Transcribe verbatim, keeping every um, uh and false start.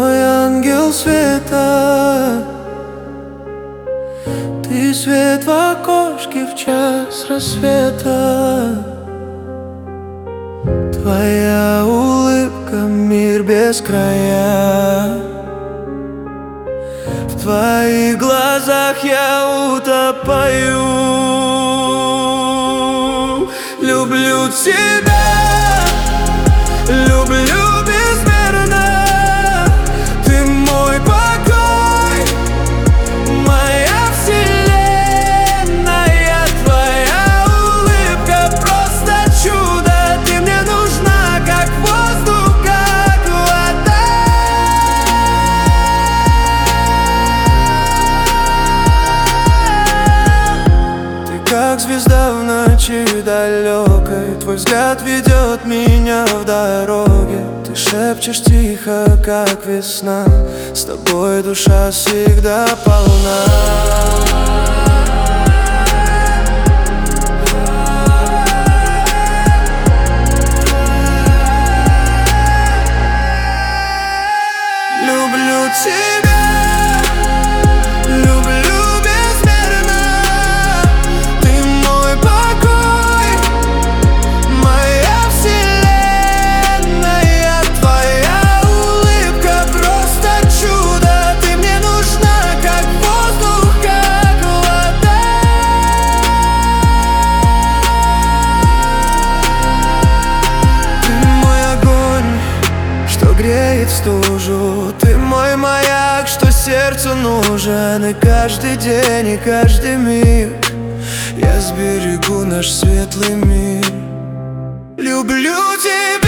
мой ангел света, ты свет в окошке в час рассвета. Твоя улыбка — мир без края. В твоих глазах я утопаю. Люблю тебя, люблю безмерно. Ты мой покой, моя вселенная. Твоя улыбка просто чудо. Ты мне нужна, как воздух, как вода. Ты как звезда в ночи далекой, твой взгляд ведет меня в дороге. Ты шепчешь тихо, как весна, с тобой душа всегда полна. Люблю тебя, люблю безмерно. Ты мой покой, моя вселенная. Твоя улыбка просто чудо. Ты мне нужна, как воздух, как вода. Ты мой огонь, что греет стужу. Ты мой маяк, что сердцу нужен. И каждый день, и каждый миг я сберегу наш светлый мир. Люблю тебя.